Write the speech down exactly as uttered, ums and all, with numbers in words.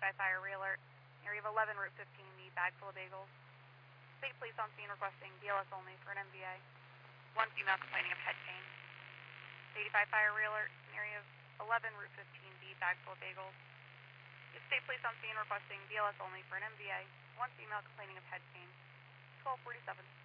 eighty-five fire re-alert. Area of eleven, Route fifteen, the bag full of bagels. State police on scene requesting B L S only for an M V A. One female complaining of head pain. eighty-five fire re-alert. Area of eleven, Route fifteen, the bag full of bagels. State police on scene requesting B L S only for an M V A. One female complaining of head pain. twelve forty-seven.